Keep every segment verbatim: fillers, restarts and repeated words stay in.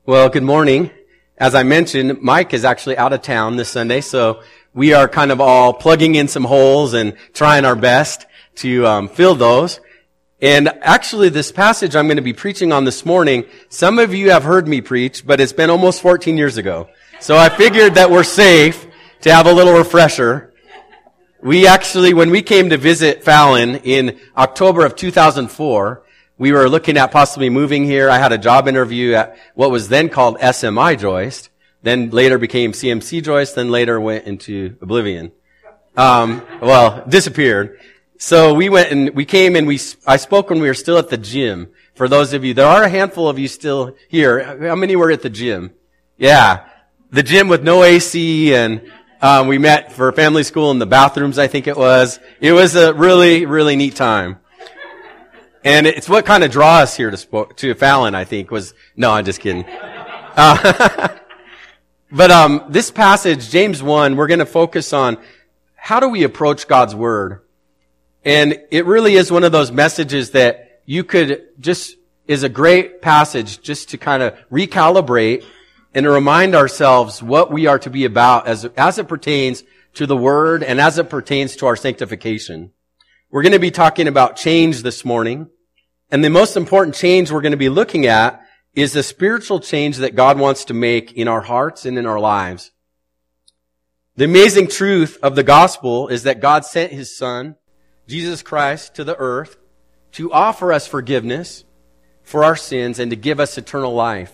Well, good morning. As I mentioned, Mike is actually out of town this Sunday, so we are kind of all plugging in some holes and trying our best to um, fill those. And actually, this passage I'm going to be preaching on this morning, some of you have heard me preach, but it's been almost fourteen years ago. So I figured that we're safe to have a little refresher. We actually, when we came to visit Fallon in October of two thousand four, we were looking at possibly moving here. I had a job interview at what was then called S M I Joist, then later became C M C Joist, then later went into oblivion. Um, well, disappeared. So we went and we came and we, I spoke when we were still at the gym. For those of you, there are a handful of you still here. How many were at the gym? Yeah. The gym with no A C, and um, we met for family school in the bathrooms, I think it was. It was a really, really neat time. And it's what kind of draw us here to spo- to Fallon, I think, was, no, I'm just kidding. Uh, but um, this passage, James one, we're going to focus on how do we approach God's Word. And it really is one of those messages that you could just, is a great passage just to kind of recalibrate and to remind ourselves what we are to be about as, as it pertains to the Word and as it pertains to our sanctification. We're going to be talking about change this morning. And the most important change we're going to be looking at is the spiritual change that God wants to make in our hearts and in our lives. The amazing truth of the gospel is that God sent His Son, Jesus Christ, to the earth to offer us forgiveness for our sins and to give us eternal life.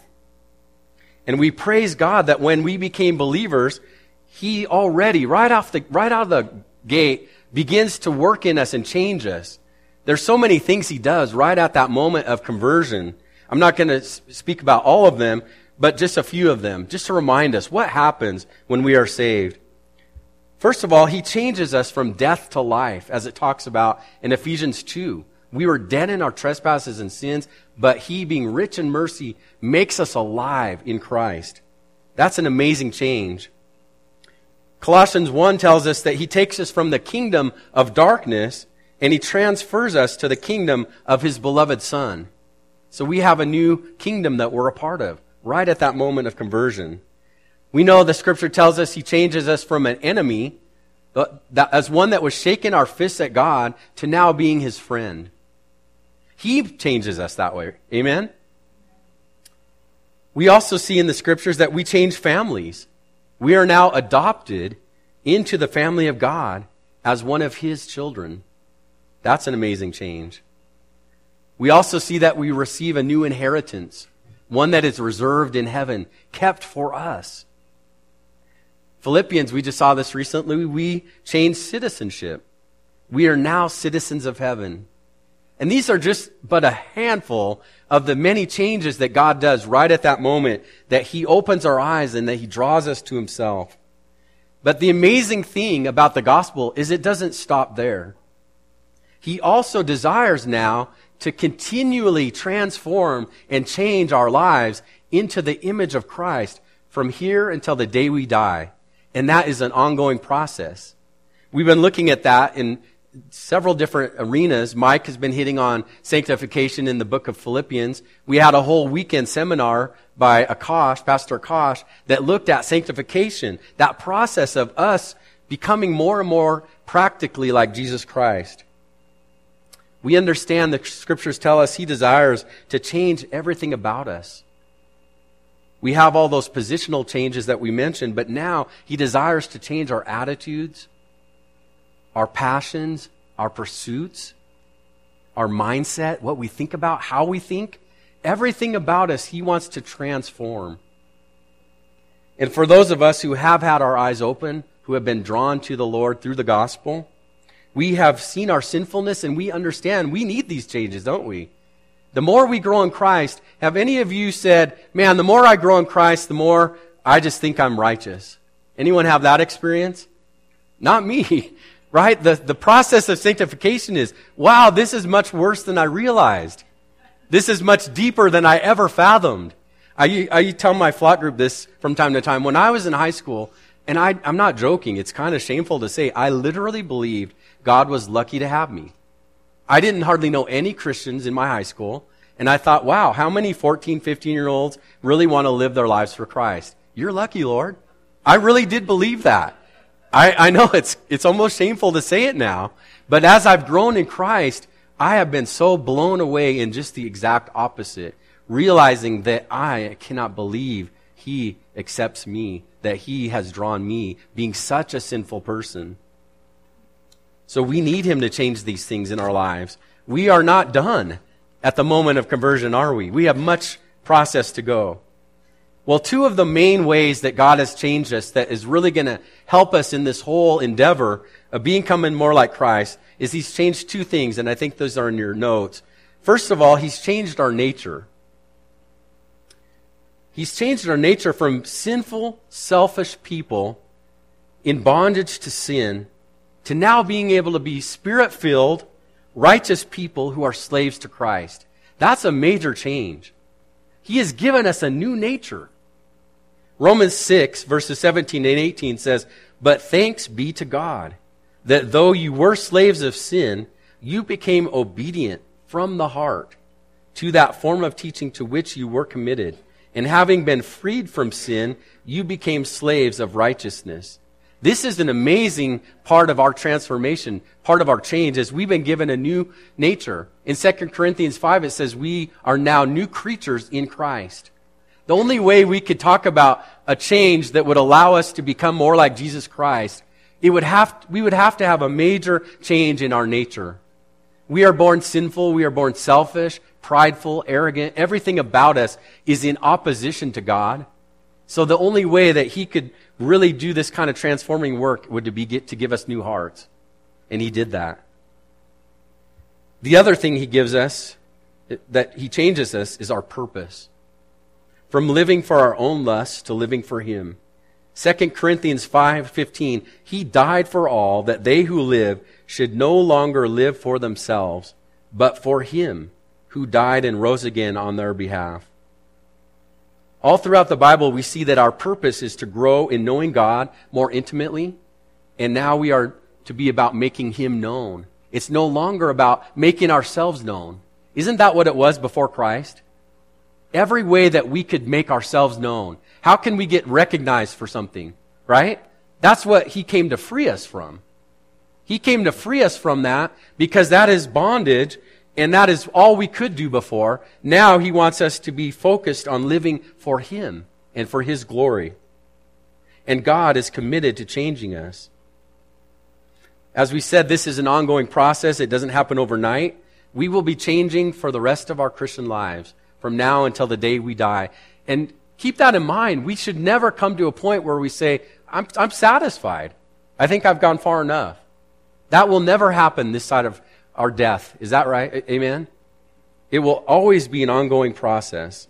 And we praise God that when we became believers, He already, right off the, right out of the gate, begins to work in us and change us. There's so many things He does right at that moment of conversion. I'm not going to speak about all of them, but just a few of them, just to remind us what happens when we are saved. First of all, He changes us from death to life, as it talks about in Ephesians two. We were dead in our trespasses and sins, but He, being rich in mercy, makes us alive in Christ. That's an amazing change. Colossians one tells us that He takes us from the kingdom of darkness and He transfers us to the kingdom of His beloved Son. So we have a new kingdom that we're a part of, right at that moment of conversion. We know the Scripture tells us He changes us from an enemy, as one that was shaking our fists at God, to now being His friend. He changes us that way. Amen? We also see in the Scriptures that we change families. We are now adopted into the family of God as one of His children. That's an amazing change. We also see that we receive a new inheritance, one that is reserved in heaven, kept for us. Philippians, we just saw this recently, we changed citizenship. We are now citizens of heaven. And these are just but a handful of the many changes that God does right at that moment, that He opens our eyes and that He draws us to Himself. But the amazing thing about the gospel is it doesn't stop there. He also desires now to continually transform and change our lives into the image of Christ from here until the day we die. And that is an ongoing process. We've been looking at that in several different arenas. Mike has been hitting on sanctification in the book of Philippians. We had a whole weekend seminar by Akash, Pastor Akash, that looked at sanctification, that process of us becoming more and more practically like Jesus Christ. We understand the Scriptures tell us He desires to change everything about us. We have all those positional changes that we mentioned, but now He desires to change our attitudes, our passions, our pursuits, our mindset, what we think about, how we think. Everything about us He wants to transform. And for those of us who have had our eyes open, who have been drawn to the Lord through the gospel, we have seen our sinfulness and we understand we need these changes, don't we? The more we grow in Christ, have any of you said, man, the more I grow in Christ, the more I just think I'm righteous? Anyone have that experience? Not me, right? The, the process of sanctification is, wow, this is much worse than I realized. This is much deeper than I ever fathomed. I, I tell my flock group this from time to time. When I was in high school, and I, I'm not joking, it's kind of shameful to say, I literally believed God was lucky to have me. I didn't hardly know any Christians in my high school, And I thought, wow, how many fourteen, fifteen-year-olds really want to live their lives for Christ? You're lucky, Lord. I really did believe that. I, I know it's it's almost shameful to say it now, but as I've grown in Christ, I have been so blown away in just the exact opposite, realizing that I cannot believe He accepts me, that He has drawn me, being such a sinful person. So we need Him to change these things in our lives. We are not done at the moment of conversion, are we? We have much process to go. Well, two of the main ways that God has changed us that is really going to help us in this whole endeavor of becoming more like Christ is He's changed two things, and I think those are in your notes. First of all, He's changed our nature. He's changed our nature from sinful, selfish people in bondage to sin to now being able to be Spirit-filled, righteous people who are slaves to Christ. That's a major change. He has given us a new nature. Romans six, verses seventeen and eighteen says, "But thanks be to God, that though you were slaves of sin, you became obedient from the heart to that form of teaching to which you were committed. And having been freed from sin, you became slaves of righteousness." This is an amazing part of our transformation, part of our change, as we've been given a new nature. In Second Corinthians five, it says we are now new creatures in Christ. The only way we could talk about a change that would allow us to become more like Jesus Christ, it would have, we would have to have a major change in our nature. We are born sinful, we are born selfish, prideful, arrogant. Everything about us is in opposition to God. So the only way that He could really do this kind of transforming work would to be get to give us new hearts. And He did that. The other thing He gives us, that He changes us, is our purpose. From living for our own lusts to living for Him. Second Corinthians five fifteen, He died for all, that they who live should no longer live for themselves, but for Him who died and rose again on their behalf. All throughout the Bible, we see that our purpose is to grow in knowing God more intimately, and now we are to be about making Him known. It's no longer about making ourselves known. Isn't that what it was before Christ? Every way that we could make ourselves known. How can we get recognized for something, right? That's what He came to free us from. He came to free us from that because that is bondage. And that is all we could do before. Now He wants us to be focused on living for Him and for His glory. And God is committed to changing us. As we said, this is an ongoing process. It doesn't happen overnight. We will be changing for the rest of our Christian lives, from now until the day we die. And keep that in mind. We should never come to a point where we say, I'm, I'm satisfied. I think I've gone far enough. That will never happen this side of our death. Is that right? Amen? It will always be an ongoing process.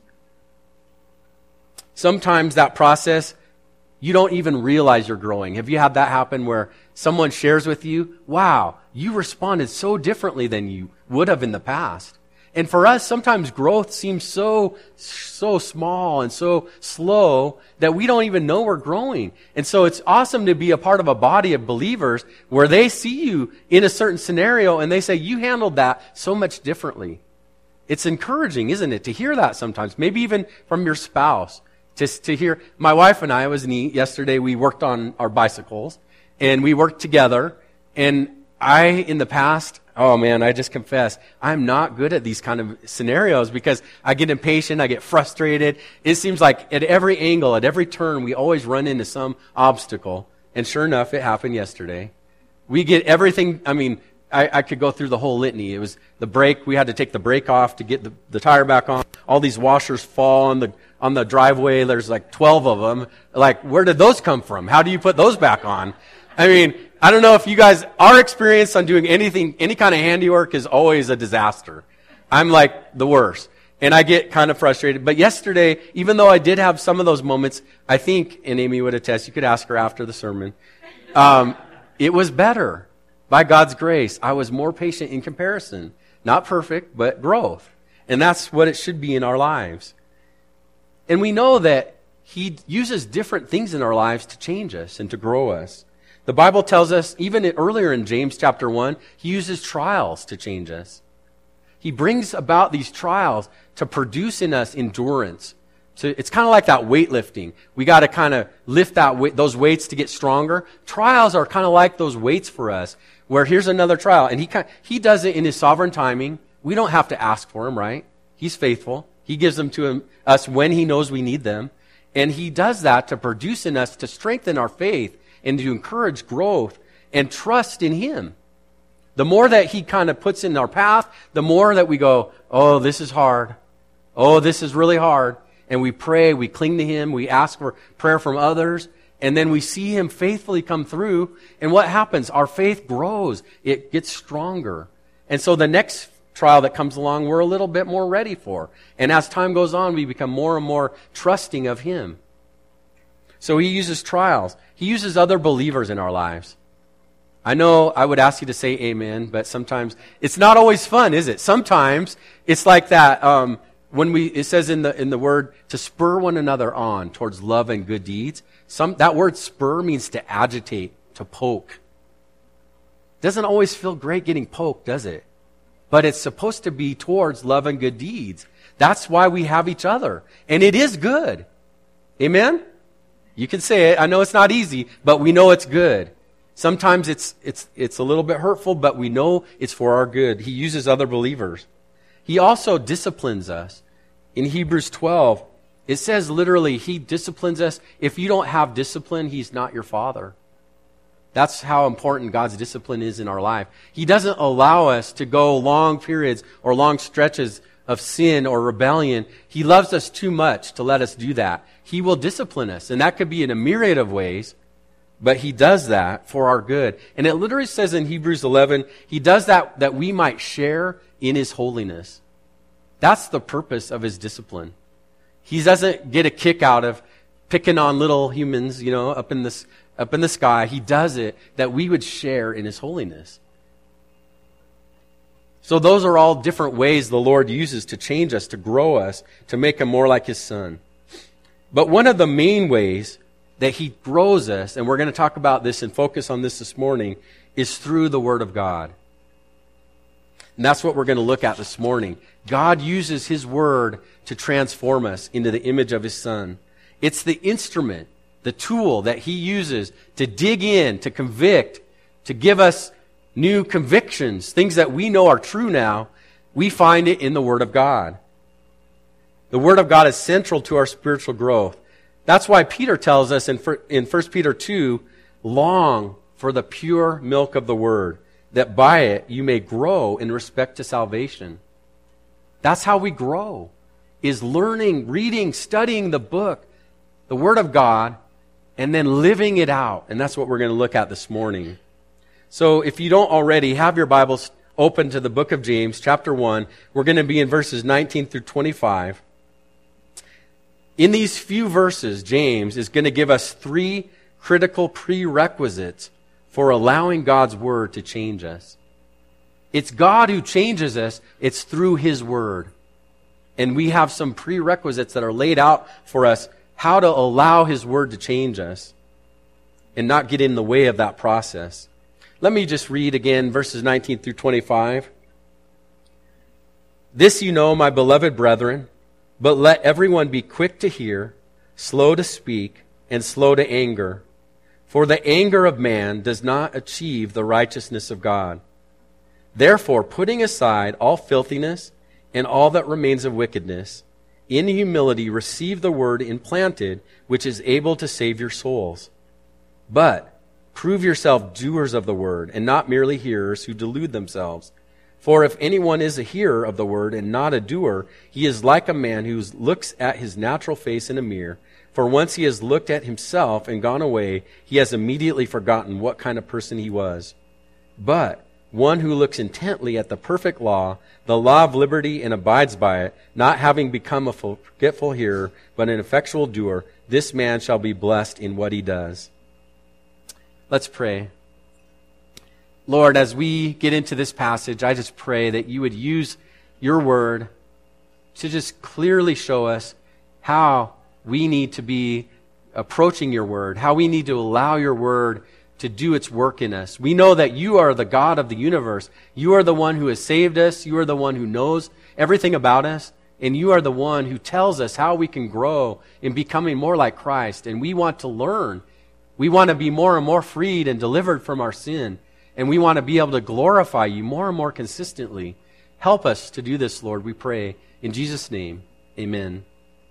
Sometimes that process, you don't even realize you're growing. Have you had that happen where someone shares with you, wow, you responded so differently than you would have in the past? And for us, sometimes growth seems so, so small and so slow that we don't even know we're growing. And so it's awesome to be a part of a body of believers where they see you in a certain scenario and they say, you handled that so much differently. It's encouraging, isn't it, to hear that sometimes, maybe even from your spouse. Just to hear, my wife and I, it was neat, yesterday we worked on our bicycles and we worked together, and I, in the past, oh man, I just confess, I'm not good at these kind of scenarios because I get impatient, I get frustrated. It seems like at every angle, at every turn, we always run into some obstacle. And sure enough, it happened yesterday. We get everything, I mean, I, I could go through the whole litany. It was the brake, we had to take the brake off to get the, the tire back on. All these washers fall on the on the driveway. There's like twelve of them. Like, where did those come from? How do you put those back on? I mean, I don't know if you guys, our experience on doing anything, any kind of handiwork is always a disaster. I'm like the worst. And I get kind of frustrated. But yesterday, even though I did have some of those moments, I think, and Amy would attest, you could ask her after the sermon, um, it was better. By God's grace, I was more patient in comparison. Not perfect, but growth. And that's what it should be in our lives. And we know that He uses different things in our lives to change us and to grow us. The Bible tells us, even earlier in James chapter one, He uses trials to change us. He brings about these trials to produce in us endurance. So it's kind of like that weightlifting. We got to kind of lift that weight, those weights to get stronger. Trials are kind of like those weights for us, where here's another trial, and he kind of, he does it in his sovereign timing. We don't have to ask for him, right? He's faithful. He gives them to him, us when he knows we need them. And he does that to produce in us, to strengthen our faith and to encourage growth and trust in him. The more that he kind of puts in our path, the more that we go, oh, this is hard. Oh, this is really hard. And we pray, we cling to him, we ask for prayer from others, and then we see him faithfully come through. And what happens? Our faith grows. It gets stronger. And so the next trial that comes along, we're a little bit more ready for. And as time goes on, we become more and more trusting of him. So he uses trials. He uses other believers in our lives. I know I would ask you to say amen, but sometimes it's not always fun, is it? Sometimes it's like that. Um, when we, it says in the in the word to spur one another on towards love and good deeds. Some that word spur means to agitate, to poke. Doesn't always feel great getting poked, does it? But it's supposed to be towards love and good deeds. That's why we have each other, and it is good. Amen? You can say it. I know it's not easy, but we know it's good. Sometimes it's it's it's a little bit hurtful, but we know it's for our good. He uses other believers. He also disciplines us. In Hebrews twelve, it says literally, he disciplines us. If you don't have discipline, he's not your father. That's how important God's discipline is in our life. He doesn't allow us to go long periods or long stretches of sin or rebellion. He loves us too much to let us do that. He will discipline us, and that could be in a myriad of ways. But he does that for our good. And it literally says in Hebrews eleven, he does that that we might share in his holiness. That's the purpose of his discipline. He doesn't get a kick out of picking on little humans, you know, up in this, up in the sky. He does it that we would share in his holiness. So those are all different ways the Lord uses to change us, to grow us, to make him more like his son. But one of the main ways that he grows us, and we're going to talk about this and focus on this this morning, is through the Word of God. And that's what we're going to look at this morning. God uses his Word to transform us into the image of his Son. It's the instrument, the tool that he uses to dig in, to convict, to give us new convictions, things that we know are true now. We find it in the Word of God. The Word of God is central to our spiritual growth. That's why Peter tells us in First Peter two, long for the pure milk of the Word, that by it you may grow in respect to salvation. That's how we grow, is learning, reading, studying the book, the Word of God, and then living it out. And that's what we're going to look at this morning. So if you don't already, have your Bibles open to the book of James, chapter one. We're going to be in verses nineteen through twenty-five. In these few verses, James is going to give us three critical prerequisites for allowing God's Word to change us. It's God who changes us. It's through his Word. And we have some prerequisites that are laid out for us how to allow his Word to change us and not get in the way of that process. Let me just read again verses nineteen through twenty-five. This you know, my beloved brethren, but let everyone be quick to hear, slow to speak, and slow to anger. For the anger of man does not achieve the righteousness of God. Therefore, putting aside all filthiness and all that remains of wickedness, in humility receive the word implanted, which is able to save your souls. But prove yourself doers of the word, and not merely hearers who delude themselves. For if anyone is a hearer of the word and not a doer, he is like a man who looks at his natural face in a mirror. For once he has looked at himself and gone away, he has immediately forgotten what kind of person he was. But one who looks intently at the perfect law, the law of liberty, and abides by it, not having become a forgetful hearer, but an effectual doer, this man shall be blessed in what he does. Let's pray. Lord, as we get into this passage, I just pray that you would use your word to just clearly show us how we need to be approaching your word, how we need to allow your word to do its work in us. We know that you are the God of the universe. You are the one who has saved us. You are the one who knows everything about us. And you are the one who tells us how we can grow in becoming more like Christ. And we want to learn. We want to be more and more freed and delivered from our sin. And we want to be able to glorify you more and more consistently. Help us to do this, Lord, we pray. In Jesus' name, amen.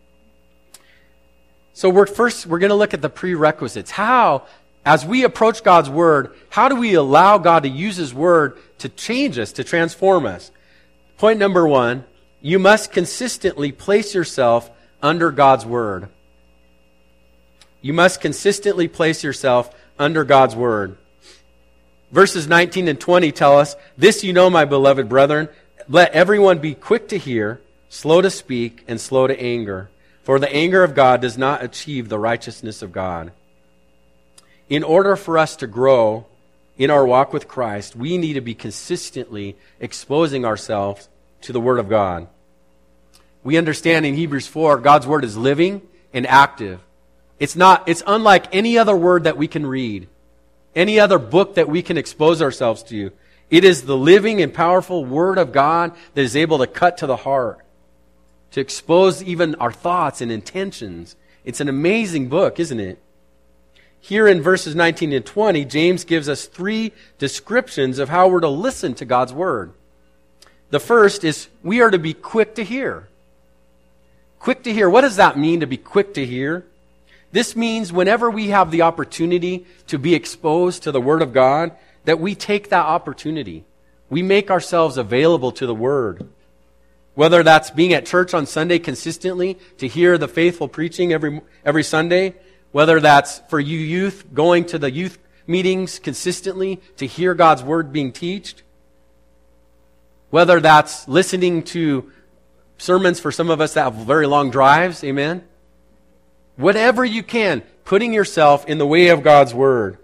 So we're first, we're going to look at the prerequisites. How, as we approach God's Word, how do we allow God to use His Word to change us, to transform us? Point number one, you must consistently place yourself under God's Word. You must consistently place yourself under God's Word. Verses nineteen and twenty tell us, "This you know, my beloved brethren, let everyone be quick to hear, slow to speak, and slow to anger. For the anger of God does not achieve the righteousness of God." In order for us to grow in our walk with Christ, we need to be consistently exposing ourselves to the Word of God. We understand in Hebrews four, God's Word is living and active. It's not, it's unlike any other word that we can read, any other book that we can expose ourselves to. It is the living and powerful Word of God that is able to cut to the heart, to expose even our thoughts and intentions. It's an amazing book, isn't it? Here in verses nineteen and twenty, James gives us three descriptions of how we're to listen to God's Word. The first is we are to be quick to hear. Quick to hear. What does that mean, to be quick to hear? This means whenever we have the opportunity to be exposed to the Word of God, that we take that opportunity. We make ourselves available to the Word. Whether that's being at church on Sunday consistently to hear the faithful preaching every every Sunday, whether that's for you youth going to the youth meetings consistently to hear God's Word being taught, whether that's listening to sermons for some of us that have very long drives, amen? Whatever you can, putting yourself in the way of God's Word.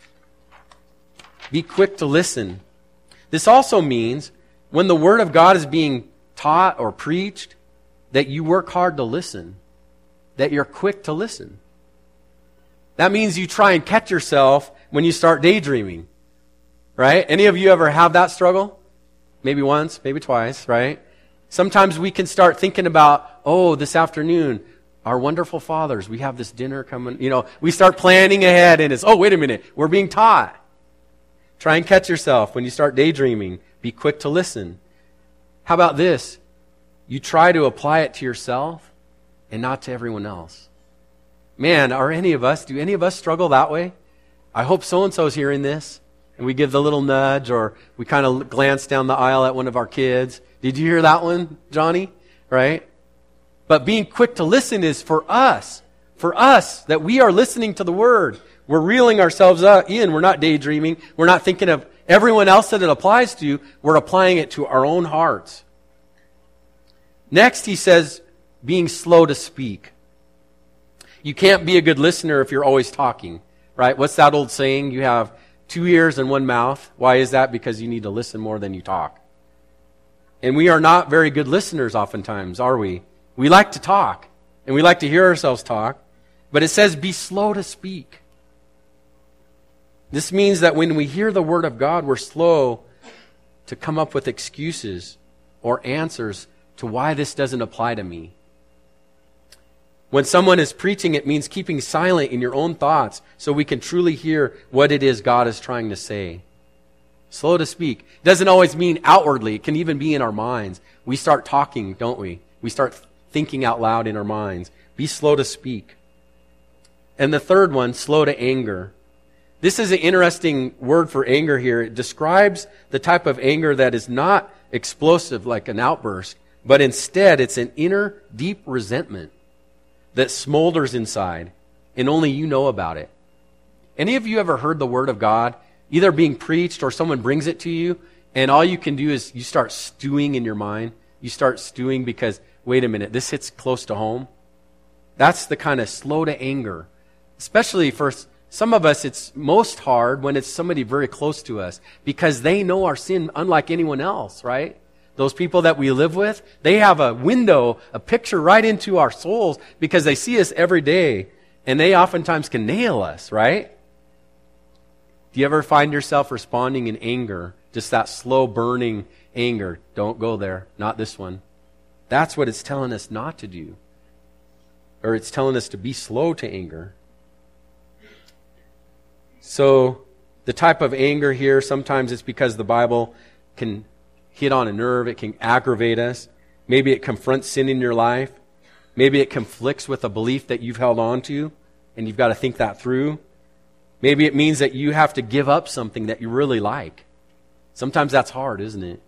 Be quick to listen. This also means when the Word of God is being taught or preached, that you work hard to listen, that you're quick to listen. That means you try and catch yourself when you start daydreaming, right? Any of you ever have that struggle? Maybe once, maybe twice, right? Sometimes we can start thinking about, oh, this afternoon, our wonderful fathers, we have this dinner coming. You know, we start planning ahead and it's, oh, wait a minute, we're being taught. Try and catch yourself when you start daydreaming. Be quick to listen. How about this? You try to apply it to yourself and not to everyone else. Man, are any of us, do any of us struggle that way? I hope so-and-so is hearing this. And we give the little nudge, or we kind of glance down the aisle at one of our kids. Did you hear that one, Johnny? Right? But being quick to listen is for us. For us, that we are listening to the Word. We're reeling ourselves in. We're not daydreaming. We're not thinking of everyone else that it applies to. We're applying it to our own hearts. Next, he says, being slow to speak. You can't be a good listener if you're always talking, right? What's that old saying? You have two ears and one mouth. Why is that? Because you need to listen more than you talk. And we are not very good listeners oftentimes, are we? We like to talk, and we like to hear ourselves talk, but it says be slow to speak. This means that when we hear the Word of God, we're slow to come up with excuses or answers to why this doesn't apply to me. When someone is preaching, it means keeping silent in your own thoughts so we can truly hear what it is God is trying to say. Slow to speak. It doesn't always mean outwardly. It can even be in our minds. We start talking, don't we? We start thinking out loud in our minds. Be slow to speak. And the third one, slow to anger. This is an interesting word for anger here. It describes the type of anger that is not explosive like an outburst, but instead it's an inner deep resentment that smolders inside, and only you know about it. Any of you ever heard the Word of God either being preached or someone brings it to you, and all you can do is you start stewing in your mind. You start stewing because, wait a minute, this hits close to home. That's the kind of slow to anger. Especially for some of us, it's most hard when it's somebody very close to us because they know our sin unlike anyone else, right? Those people that we live with, they have a window, a picture right into our souls because they see us every day, and they oftentimes can nail us, right? Do you ever find yourself responding in anger? Just that slow burning anger. Don't go there. Not this one. That's what it's telling us not to do. Or it's telling us to be slow to anger. So the type of anger here, sometimes it's because the Bible can hit on a nerve. It can aggravate us. Maybe it confronts sin in your life. Maybe it conflicts with a belief that you've held on to, and you've got to think that through. Maybe it means that you have to give up something that you really like. Sometimes that's hard, isn't it?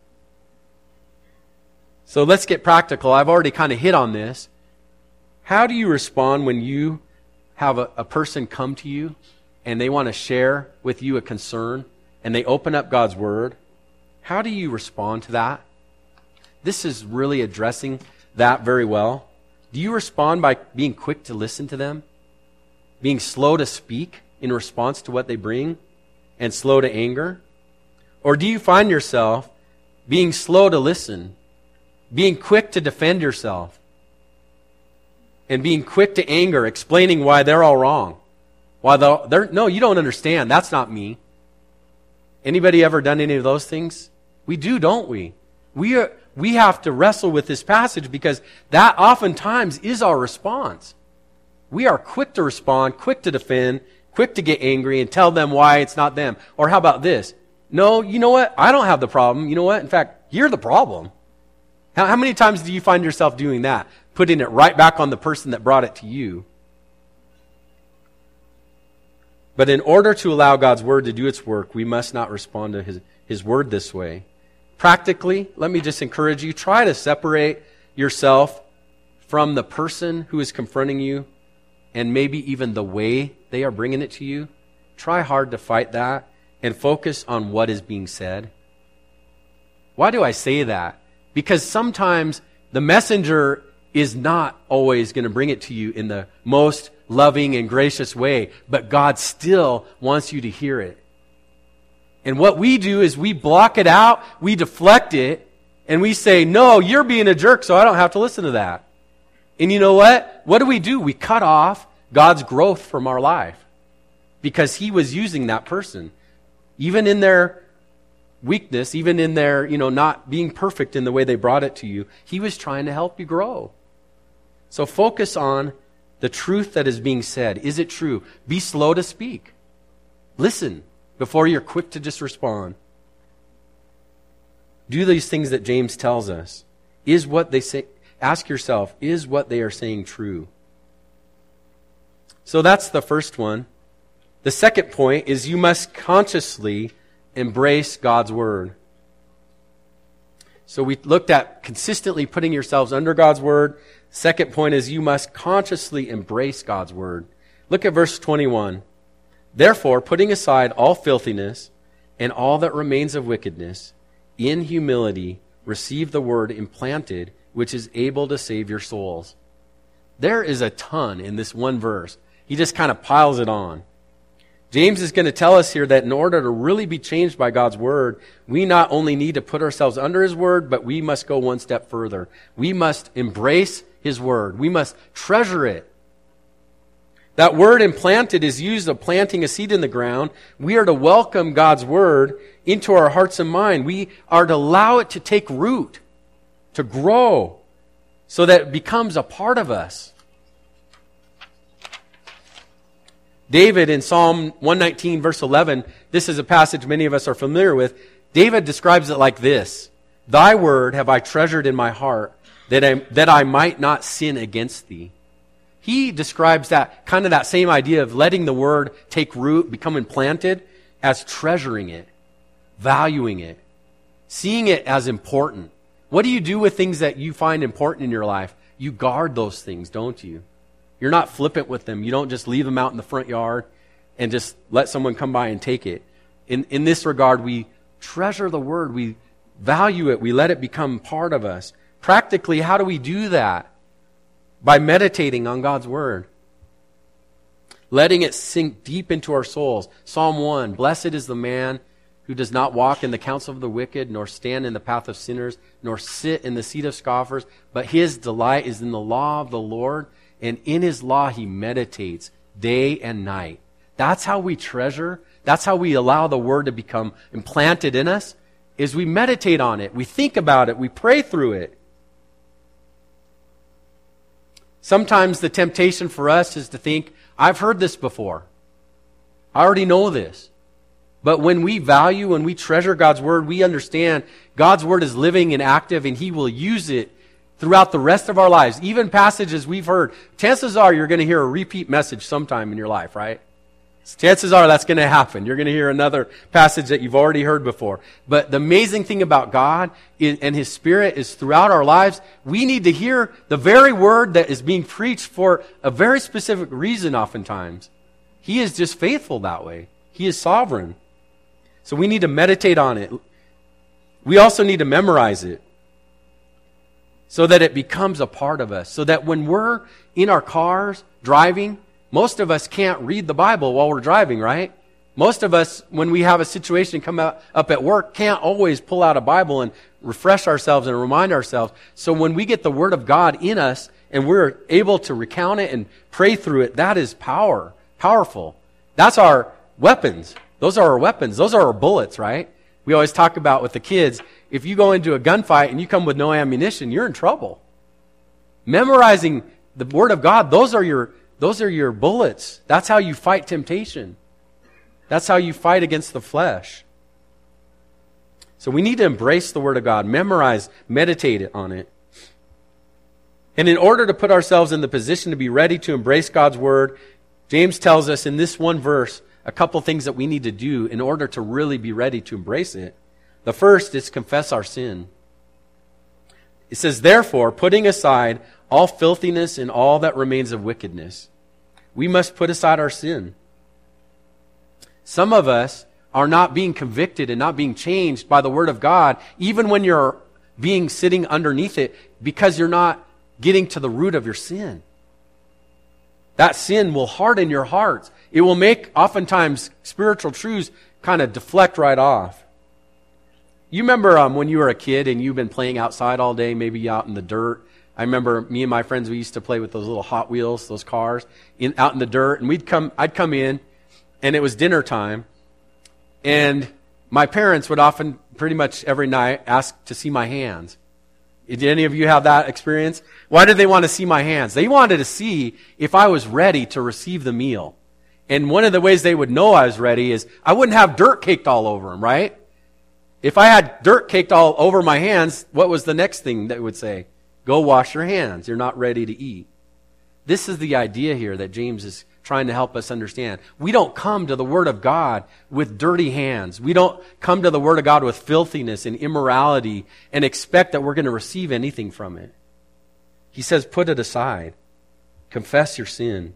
So let's get practical. I've already kind of hit on this. How do you respond when you have a, a person come to you and they want to share with you a concern and they open up God's Word? How do you respond to that? This is really addressing that very well. Do you respond by being quick to listen to them? Being slow to speak in response to what they bring and slow to anger? Or do you find yourself being slow to listen, being quick to defend yourself, and being quick to anger, explaining why they're all wrong? Why they're, no, you don't understand. That's not me. Anybody ever done any of those things? We do, don't we? We are, we have to wrestle with this passage because that oftentimes is our response. We are quick to respond, quick to defend, quick to get angry and tell them why it's not them. Or how about this? No, you know what? I don't have the problem. You know what? In fact, you're the problem. How, how many times do you find yourself doing that? Putting it right back on the person that brought it to you. But in order to allow God's Word to do its work, we must not respond to His, His Word this way. Practically, let me just encourage you, try to separate yourself from the person who is confronting you and maybe even the way they are bringing it to you. Try hard to fight that and focus on what is being said. Why do I say that? Because sometimes the messenger is not always going to bring it to you in the most loving and gracious way, but God still wants you to hear it. And what we do is we block it out, we deflect it, and we say, no, you're being a jerk, so I don't have to listen to that. And you know what? What do we do? We cut off God's growth from our life because He was using that person. Even in their weakness, even in their, you know, not being perfect in the way they brought it to you, He was trying to help you grow. So focus on the truth that is being said. Is it true? Be slow to speak. Listen before you're quick to just respond. Do these things that James tells us. Is what they say, ask yourself, is what they are saying true? So that's the first one. The second point is you must consciously embrace God's Word. So we looked at consistently putting yourselves under God's Word. Second point is you must consciously embrace God's Word. Look at verse twenty-one. Therefore, putting aside all filthiness and all that remains of wickedness, in humility receive the Word implanted, which is able to save your souls. There is a ton in this one verse. He just kind of piles it on. James is going to tell us here that in order to really be changed by God's Word, we not only need to put ourselves under His Word, but we must go one step further. We must embrace His Word. We must treasure it. That word implanted is used of planting a seed in the ground. We are to welcome God's Word into our hearts and mind. We are to allow it to take root, to grow, so that it becomes a part of us. David in Psalm one nineteen verse eleven, this is a passage many of us are familiar with. David describes it like this: Thy word have I treasured in my heart, that I, that I might not sin against thee. He describes that kind of that same idea of letting the word take root, become implanted, as treasuring it, valuing it, seeing it as important. What do you do with things that you find important in your life? You guard those things, don't you? You're not flippant with them. You don't just leave them out in the front yard and just let someone come by and take it. In, in this regard, we treasure the word. We value it. We let it become part of us. Practically, how do we do that? By meditating on God's Word. Letting it sink deep into our souls. Psalm one, Blessed is the man who does not walk in the counsel of the wicked, nor stand in the path of sinners, nor sit in the seat of scoffers, but his delight is in the law of the Lord, and in His law he meditates day and night. That's how we treasure. That's how we allow the Word to become implanted in us, is we meditate on it. We think about it. We pray through it. Sometimes the temptation for us is to think, I've heard this before. I already know this. But when we value, when we treasure God's Word, we understand God's Word is living and active, and He will use it throughout the rest of our lives. Even passages we've heard, chances are you're going to hear a repeat message sometime in your life, right? Chances are that's going to happen. You're going to hear another passage that you've already heard before. But the amazing thing about God is, and His Spirit is throughout our lives, we need to hear the very word that is being preached for a very specific reason oftentimes. He is just faithful that way. He is sovereign. So we need to meditate on it. We also need to memorize it so that it becomes a part of us. So that when we're in our cars driving, most of us can't read the Bible while we're driving, right? Most of us, when we have a situation come up, up at work, can't always pull out a Bible and refresh ourselves and remind ourselves. So when we get the Word of God in us and we're able to recount it and pray through it, that is power, powerful. That's our weapons. Those are our weapons. Those are our bullets, right? We always talk about with the kids, if you go into a gunfight and you come with no ammunition, you're in trouble. Memorizing the Word of God, those are your Those are your bullets. That's how you fight temptation. That's how you fight against the flesh. So we need to embrace the Word of God, memorize, meditate on it. And in order to put ourselves in the position to be ready to embrace God's Word, James tells us in this one verse a couple things that we need to do in order to really be ready to embrace it. The first is confess our sin. It says, therefore, putting aside all filthiness and all that remains of wickedness, we must put aside our sin. Some of us are not being convicted and not being changed by the Word of God, even when you're being sitting underneath it, because you're not getting to the root of your sin. That sin will harden your hearts. It will make, oftentimes, spiritual truths kind of deflect right off. You remember um, when you were a kid and you've been playing outside all day, maybe out in the dirt. I remember me and my friends, we used to play with those little Hot Wheels, those cars, in, out in the dirt. And we'd come, I'd come in, and it was dinner time. And my parents would often, pretty much every night, ask to see my hands. Did any of you have that experience? Why did they want to see my hands? They wanted to see if I was ready to receive the meal. And one of the ways they would know I was ready is I wouldn't have dirt caked all over them, right? If I had dirt caked all over my hands, what was the next thing they would say? Go wash your hands. You're not ready to eat. This is the idea here that James is trying to help us understand. We don't come to the Word of God with dirty hands. We don't come to the Word of God with filthiness and immorality and expect that we're going to receive anything from it. He says, put it aside. Confess your sin.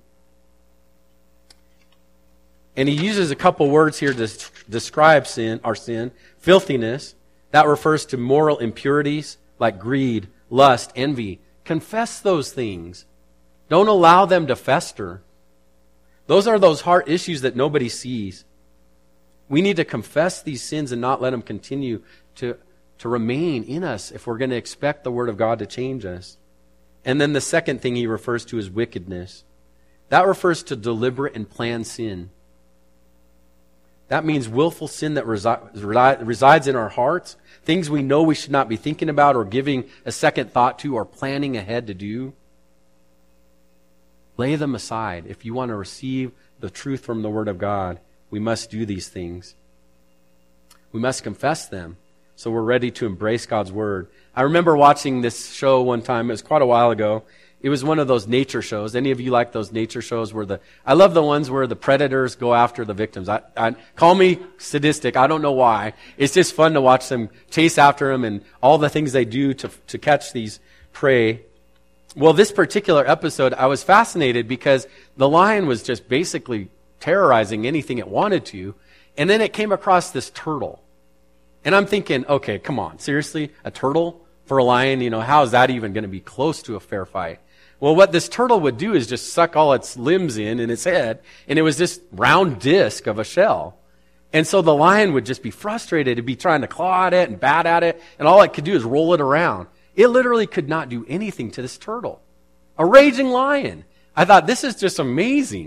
And he uses a couple words here to describe sin, our sin. Filthiness, that refers to moral impurities like greed, lust, envy. Confess those things. Don't allow them to fester. Those are those heart issues that nobody sees. We need to confess these sins and not let them continue to, to remain in us if we're going to expect the Word of God to change us. And then the second thing he refers to is wickedness. That refers to deliberate and planned sin. That means willful sin that resi- resides in our hearts, things we know we should not be thinking about or giving a second thought to or planning ahead to do. Lay them aside. If you want to receive the truth from the Word of God, we must do these things. We must confess them so we're ready to embrace God's Word. I remember watching this show one time. It was quite a while ago. It was one of those nature shows. Any of you like those nature shows where the, I love the ones where the predators go after the victims. I, I call me sadistic. I don't know why. It's just fun to watch them chase after them and all the things they do to, to catch these prey. Well, this particular episode, I was fascinated because the lion was just basically terrorizing anything it wanted to. And then it came across this turtle. And I'm thinking, okay, come on. Seriously? A turtle for a lion? You know, how is that even going to be close to a fair fight? Well, what this turtle would do is just suck all its limbs in in its head, and it was this round disc of a shell. And so the lion would just be frustrated. It'd be trying to claw at it and bat at it, and all it could do is roll it around. It literally could not do anything to this turtle. A raging lion. I thought, this is just amazing.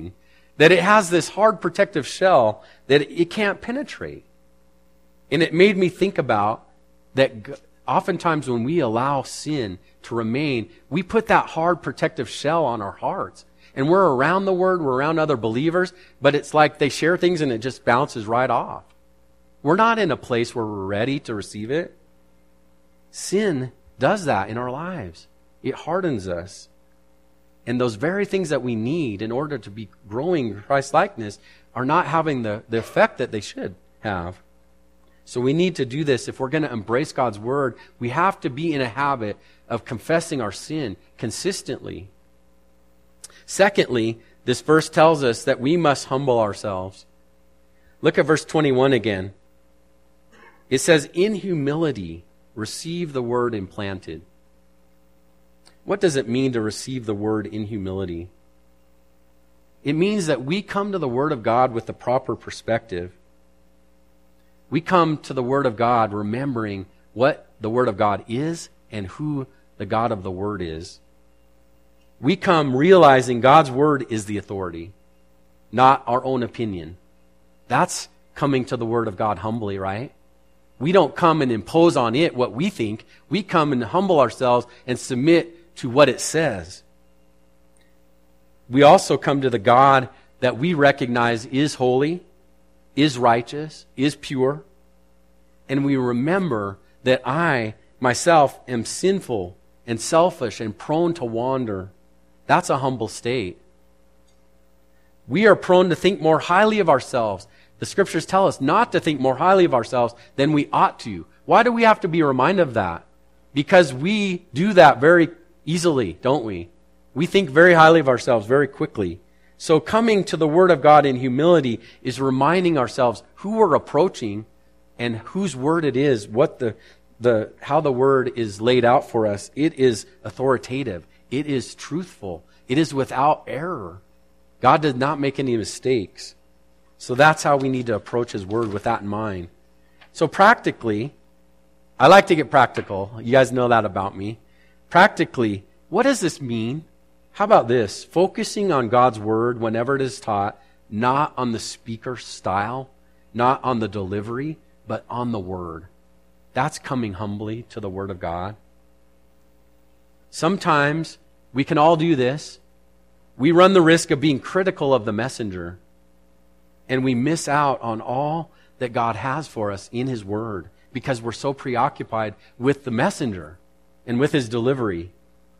that it has this hard protective shell that it can't penetrate. And it made me think about that oftentimes when we allow sin to remain, we put that hard protective shell on our hearts. And we're around the Word, we're around other believers, but it's like they share things and it just bounces right off. We're not in a place where we're ready to receive it. Sin does that in our lives. It hardens us. And those very things that we need in order to be growing in Christ-likeness are not having the, the effect that they should have. So we need to do this. If we're going to embrace God's Word, we have to be in a habit of confessing our sin consistently. Secondly, this verse tells us that we must humble ourselves. Look at verse twenty-one again. It says, in humility, receive the word implanted. What does it mean to receive the word in humility? It means that we come to the Word of God with the proper perspective. We come to the Word of God remembering what the Word of God is and who the God of the Word is. We come realizing God's Word is the authority, not our own opinion. That's coming to the Word of God humbly, right? We don't come and impose on it what we think. We come and humble ourselves and submit to what it says. We also come to the God that we recognize is holy, is righteous, is pure. And we remember that I, myself, am sinful and selfish and prone to wander. That's a humble state. We are prone to think more highly of ourselves. The Scriptures tell us not to think more highly of ourselves than we ought to. Why do we have to be reminded of that? Because we do that very easily, don't we? We think very highly of ourselves very quickly. So coming to the Word of God in humility is reminding ourselves who we're approaching and whose Word it is, what the, the, how the Word is laid out for us. It is authoritative. It is truthful. It is without error. God did not make any mistakes. So that's how we need to approach His Word with that in mind. So practically, I like to get practical. You guys know that about me. Practically, what does this mean? How about this? Focusing on God's Word whenever it is taught, not on the speaker's style, not on the delivery, but on the Word. That's coming humbly to the Word of God. Sometimes we can all do this. We run the risk of being critical of the messenger, and we miss out on all that God has for us in His Word because we're so preoccupied with the messenger and with his delivery.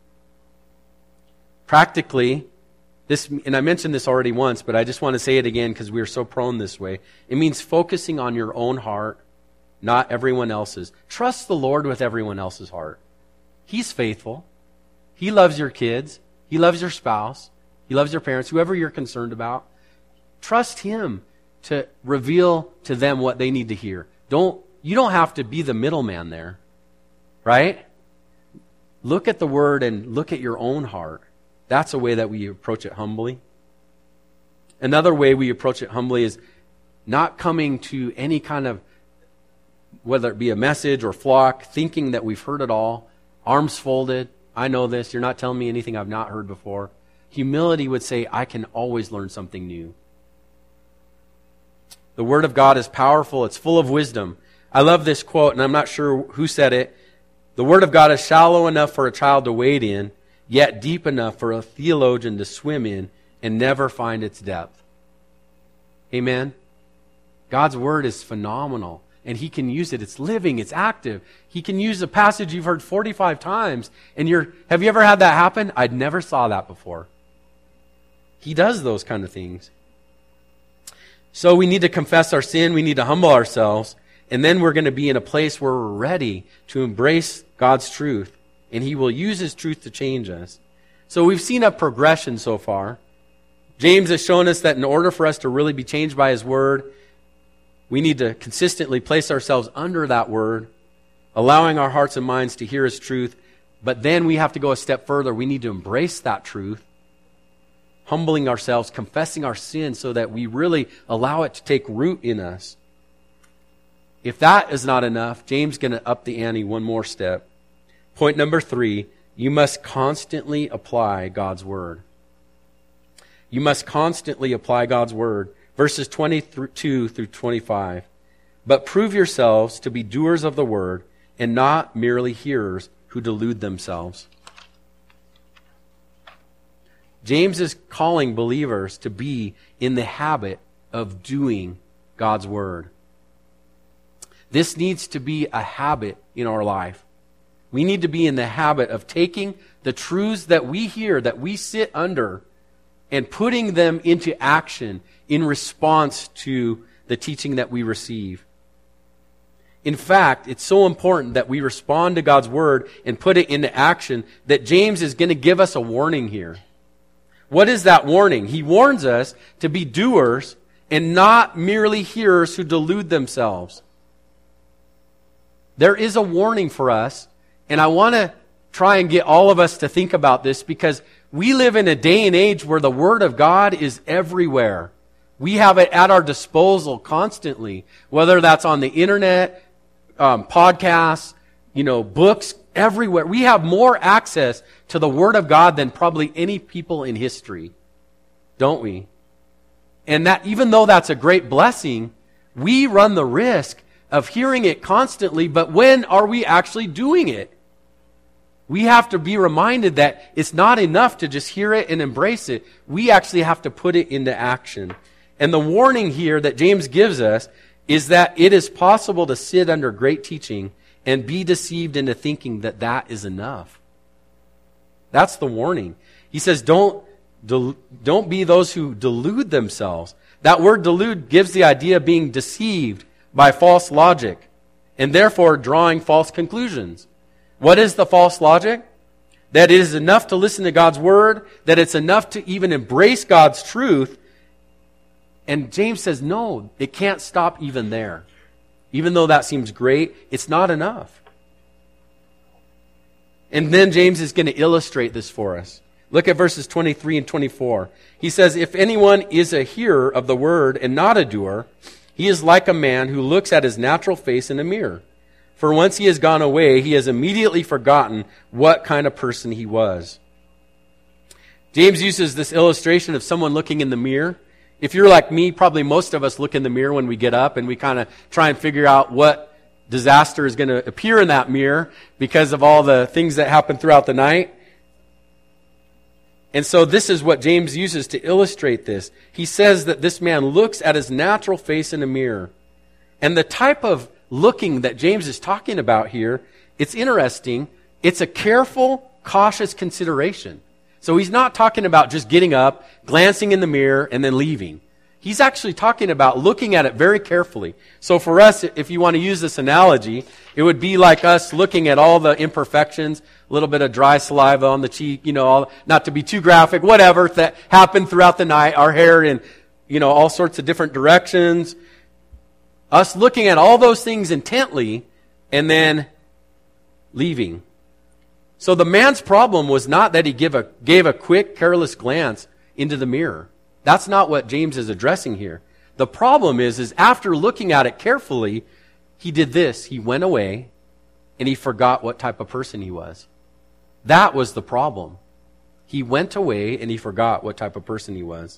Practically, this, and I mentioned this already once, but I just want to say it again because we are so prone this way. It means focusing on your own heart, not everyone else's. Trust the Lord with everyone else's heart. He's faithful. He loves your kids. He loves your spouse. He loves your parents, whoever you're concerned about. Trust Him to reveal to them what they need to hear. Don't, you don't have to be the middleman there, right? Look at the Word and look at your own heart. That's a way that we approach it humbly. Another way we approach it humbly is not coming to any kind of, whether it be a message or flock, thinking that we've heard it all, arms folded. I know this. You're not telling me anything I've not heard before. Humility would say, I can always learn something new. The Word of God is powerful. It's full of wisdom. I love this quote, and I'm not sure who said it. The Word of God is shallow enough for a child to wade in, yet deep enough for a theologian to swim in and never find its depth. Amen? God's Word is phenomenal, and He can use it. It's living, it's active. He can use a passage you've heard forty-five times, and you're, have you ever had that happen? I'd never saw that before. He does those kind of things. So we need to confess our sin, we need to humble ourselves, and then we're going to be in a place where we're ready to embrace God's truth, and He will use His truth to change us. So we've seen a progression so far. James has shown us that in order for us to really be changed by His Word, we need to consistently place ourselves under that Word, allowing our hearts and minds to hear His truth. But then we have to go a step further. We need to embrace that truth, humbling ourselves, confessing our sin so that we really allow it to take root in us. If that is not enough, James is going to up the ante one more step. Point number three, you must constantly apply God's Word. You must constantly apply God's word. Verses twenty-two through twenty-five. But prove yourselves to be doers of the word and not merely hearers who delude themselves. James is calling believers to be in the habit of doing God's word. This needs to be a habit in our life. We need to be in the habit of taking the truths that we hear, that we sit under, and putting them into action in response to the teaching that we receive. In fact, it's so important that we respond to God's word and put it into action that James is going to give us a warning here. What is that warning? He warns us to be doers and not merely hearers who delude themselves. There is a warning for us, and I want to try and get all of us to think about this because we live in a day and age where the Word of God is everywhere. We have it at our disposal constantly, whether that's on the internet, um, podcasts, you know, books, everywhere. We have more access to the Word of God than probably any people in history, don't we? And that, even though that's a great blessing, we run the risk of hearing it constantly, but when are we actually doing it? We have to be reminded that it's not enough to just hear it and embrace it. We actually have to put it into action. And the warning here that James gives us is that it is possible to sit under great teaching and be deceived into thinking that that is enough. That's the warning. He says, don't, del- don't be those who delude themselves. That word delude gives the idea of being deceived by false logic and therefore drawing false conclusions. What is the false logic? That it is enough to listen to God's word, that it's enough to even embrace God's truth. And James says, no, it can't stop even there. Even though that seems great, it's not enough. And then James is going to illustrate this for us. Look at verses twenty-three and twenty-four. He says, if anyone is a hearer of the word and not a doer, he is like a man who looks at his natural face in a mirror. For once he has gone away, he has immediately forgotten what kind of person he was. James uses this illustration of someone looking in the mirror. If you're like me, probably most of us look in the mirror when we get up and we kind of try and figure out what disaster is going to appear in that mirror because of all the things that happen throughout the night. And so this is what James uses to illustrate this. He says that this man looks at his natural face in a mirror. And the type of looking that James is talking about here, it's interesting. It's a careful, cautious consideration. So he's not talking about just getting up, glancing in the mirror, and then leaving. He's actually talking about looking at it very carefully. So for us, if you want to use this analogy, it would be like us looking at all the imperfections, a little bit of dry saliva on the cheek, you know, all, not to be too graphic, whatever that happened throughout the night, our hair in, you know, all sorts of different directions. Us looking at all those things intently and then leaving. So the man's problem was not that he gave a, gave a quick, careless glance into the mirror. That's not what James is addressing here. The problem is, is after looking at it carefully, he did this. He went away and he forgot what type of person he was. That was the problem. He went away and he forgot what type of person he was.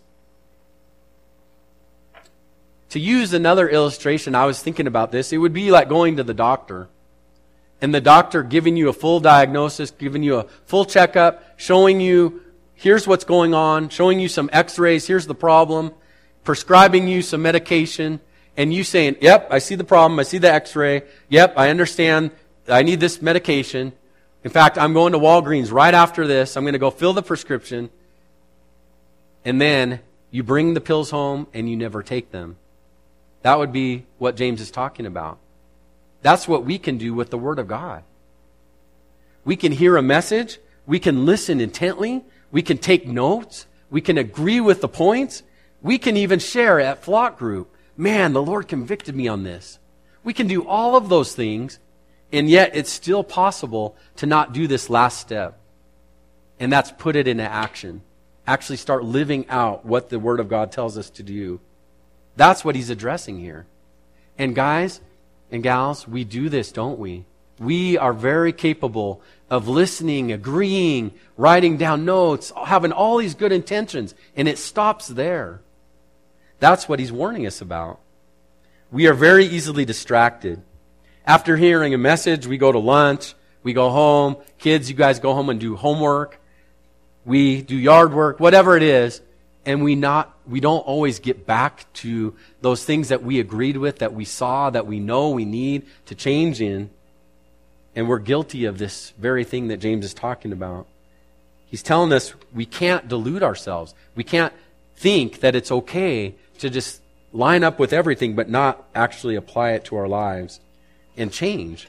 To use another illustration, I was thinking about this. It would be like going to the doctor. And the doctor giving you a full diagnosis, giving you a full checkup, showing you, here's what's going on, showing you some x-rays, here's the problem, prescribing you some medication, and you saying, yep, I see the problem, I see the x-ray, yep, I understand, I need this medication. In fact, I'm going to Walgreens right after this, I'm going to go fill the prescription. And then you bring the pills home and you never take them. That would be what James is talking about. That's what we can do with the Word of God. We can hear a message. We can listen intently. We can take notes. We can agree with the points. We can even share at flock group. Man, the Lord convicted me on this. We can do all of those things, and yet it's still possible to not do this last step. And that's put it into action. Actually start living out what the Word of God tells us to do. That's what he's addressing here. And guys and gals, we do this, don't we? We are very capable of listening, agreeing, writing down notes, having all these good intentions, and it stops there. That's what he's warning us about. We are very easily distracted. After hearing a message, we go to lunch, we go home. Kids, you guys go home and do homework. We do yard work, whatever it is, and we not we don't always get back to those things that we agreed with, that we saw, that we know we need to change in. And we're guilty of this very thing that James is talking about. He's telling us we can't delude ourselves. We can't think that it's okay to just line up with everything but not actually apply it to our lives and change.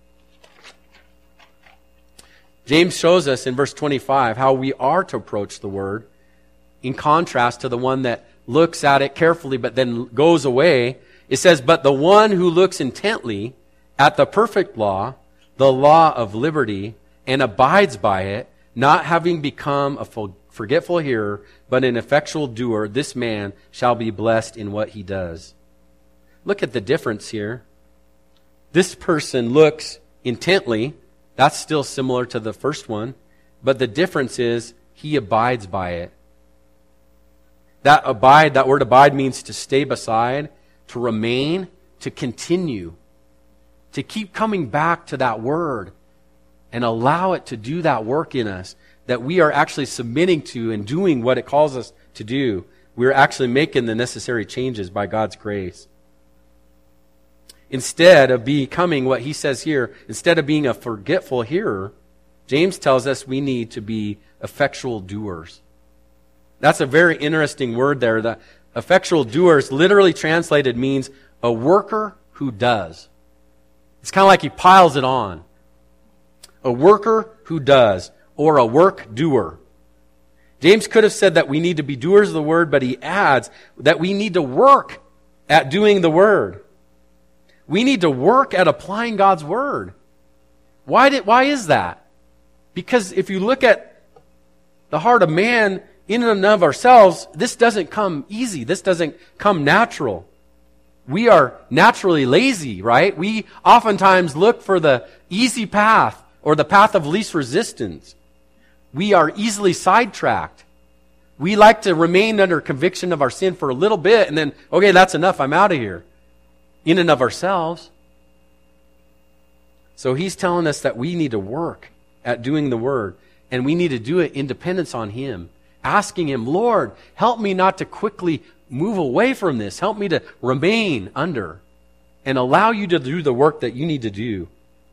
James shows us in verse twenty-five how we are to approach the Word, in contrast to the one that looks at it carefully but then goes away. It says, "But the one who looks intently at the perfect law, the law of liberty, and abides by it, not having become a forgetful hearer, but an effectual doer, this man shall be blessed in what he does." Look at the difference here. This person looks intently. That's still similar to the first one. But the difference is he abides by it. That abide, that word abide means to stay beside, to remain, to continue. To keep coming back to that word and allow it to do that work in us that we are actually submitting to and doing what it calls us to do. We're actually making the necessary changes by God's grace. Instead of becoming what he says here, instead of being a forgetful hearer, James tells us we need to be effectual doers. That's a very interesting word there. The effectual doers, literally translated, means a worker who does. It's kind of like he piles it on. A worker who does, or a work doer. James could have said that we need to be doers of the word, but he adds that we need to work at doing the word. We need to work at applying God's word. Why did, why is that? Because if you look at the heart of man in and of ourselves, this doesn't come easy. This doesn't come natural. We are naturally lazy, right? We oftentimes look for the easy path or the path of least resistance. We are easily sidetracked. We like to remain under conviction of our sin for a little bit and then, okay, that's enough, I'm out of here. In and of ourselves. So he's telling us that we need to work at doing the word, and we need to do it in dependence on him. Asking him, Lord, help me not to quickly move away from this. Help me to remain under and allow you to do the work that you need to do.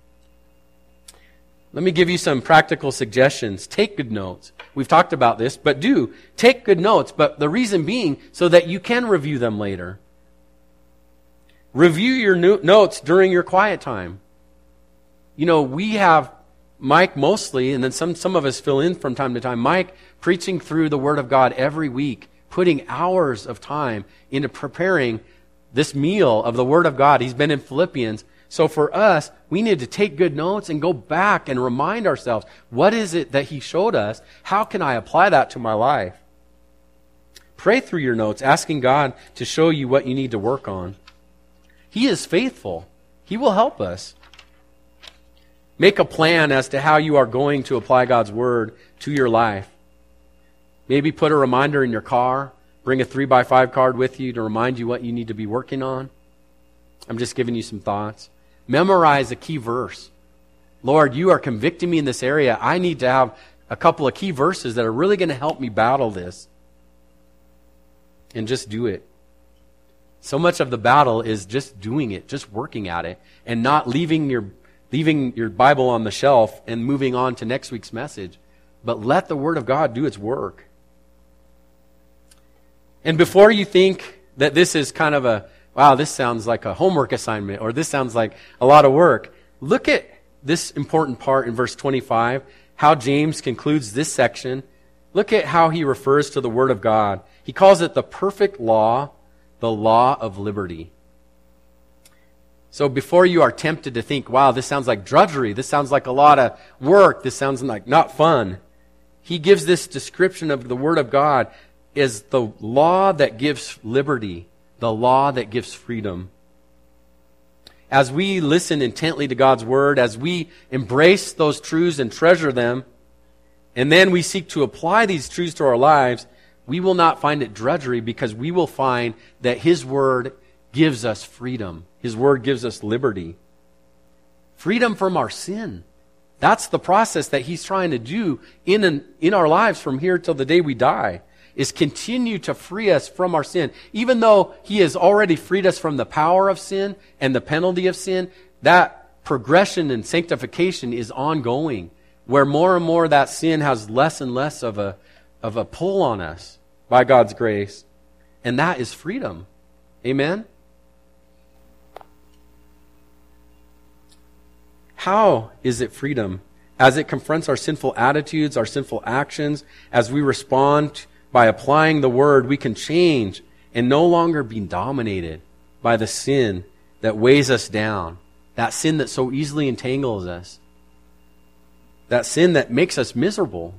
Let me give you some practical suggestions. Take good notes. We've talked about this, but do take good notes. But the reason being so that you can review them later. Review your notes during your quiet time. You know, we have Mike mostly, and then some, some of us fill in from time to time. Mike preaching through the Word of God every week, putting hours of time into preparing this meal of the Word of God. He's been in Philippians. So for us, we need to take good notes and go back and remind ourselves, what is it that he showed us? How can I apply that to my life? Pray through your notes, asking God to show you what you need to work on. He is faithful. He will help us. Make a plan as to how you are going to apply God's Word to your life. Maybe put a reminder in your car. Bring a three by five card with you to remind you what you need to be working on. I'm just giving you some thoughts. Memorize a key verse. Lord, you are convicting me in this area. I need to have a couple of key verses that are really going to help me battle this. And just do it. So much of the battle is just doing it, just working at it, and not leaving your leaving your Bible on the shelf and moving on to next week's message. But let the Word of God do its work. And before you think that this is kind of a, wow, this sounds like a homework assignment, or this sounds like a lot of work, look at this important part in verse twenty-five, how James concludes this section. Look at how he refers to the Word of God. He calls it the perfect law, the law of liberty. So before you are tempted to think, wow, this sounds like drudgery, this sounds like a lot of work, this sounds like not fun, he gives this description of the Word of God as the law that gives liberty, the law that gives freedom. as we listen intently to God's word, as we embrace those truths and treasure them, and then we seek to apply these truths to our lives, we will not find it drudgery, because we will find that His word gives us freedom. His word gives us liberty. Freedom from our sin. That's the process that He's trying to do in an, in our lives from here till the day we die, is continue to free us from our sin. Even though He has already freed us from the power of sin and the penalty of sin, that progression and sanctification is ongoing, where more and more that sin has less and less of a, of a pull on us by God's grace. And that is freedom. Amen? How is it freedom? As it confronts our sinful attitudes, our sinful actions, as we respond by applying the word, we can change and no longer be dominated by the sin that weighs us down, that sin that so easily entangles us, that sin that makes us miserable.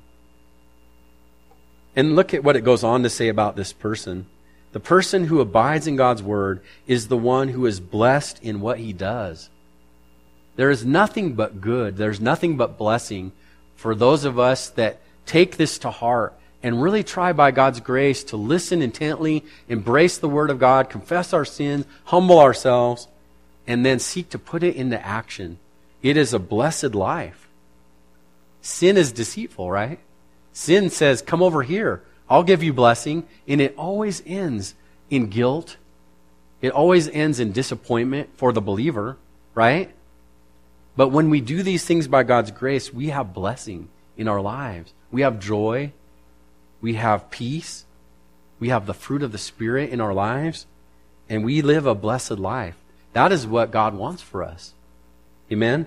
And look at what it goes on to say about this person. The person who abides in God's word is the one who is blessed in what he does. There is nothing but good. There's nothing but blessing for those of us that take this to heart and really try by God's grace to listen intently, embrace the word of God, confess our sins, humble ourselves, and then seek to put it into action. It is a blessed life. Sin is deceitful, right? Sin says, come over here. I'll give you blessing. And it always ends in guilt. It always ends in disappointment for the believer, right? But when we do these things by God's grace, we have blessing in our lives. We have joy. We have peace. We have the fruit of the Spirit in our lives. And we live a blessed life. That is what God wants for us. Amen?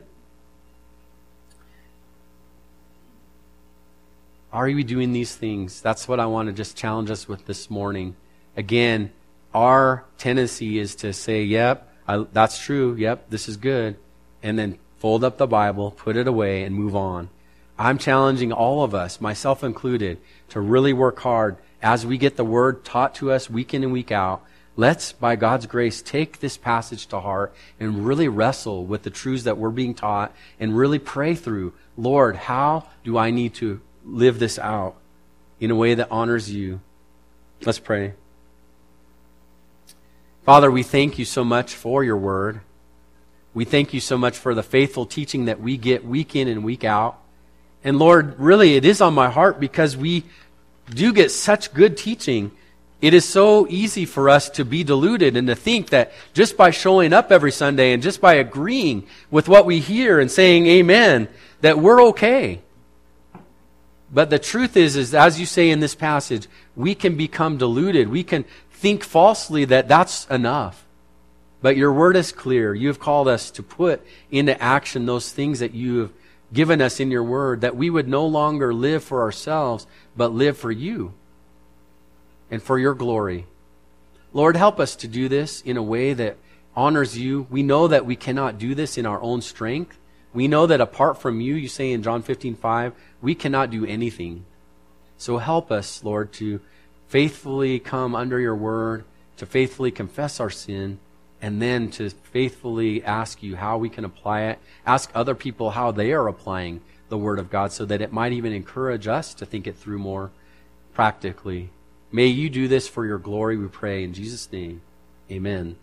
Are we doing these things? That's what I want to just challenge us with this morning. Again, our tendency is to say, yep, I, that's true. Yep, this is good. And then fold up the Bible, put it away, and move on. I'm challenging all of us, myself included, to really work hard as we get the Word taught to us week in and week out. Let's, by God's grace, take this passage to heart and really wrestle with the truths that we're being taught and really pray through, Lord, how do I need to live this out in a way that honors you? Let's pray. Father, we thank you so much for your word. We thank you so much for the faithful teaching that we get week in and week out. And Lord, really, it is on my heart because we do get such good teaching. It is so easy for us to be deluded and to think that just by showing up every Sunday and just by agreeing with what we hear and saying amen, that we're okay. But the truth is, is as you say in this passage, we can become deluded. We can think falsely that that's enough. But your word is clear. You have called us to put into action those things that you have given us in your word, that we would no longer live for ourselves, but live for you and for your glory. Lord, help us to do this in a way that honors you. We know that we cannot do this in our own strength. We know that apart from you, you say in John fifteen five, we cannot do anything. So help us, Lord, to faithfully come under your word, to faithfully confess our sin, and then to faithfully ask you how we can apply it. Ask other people how they are applying the word of God so that it might even encourage us to think it through more practically. May you do this for your glory, we pray. In Jesus' name, amen.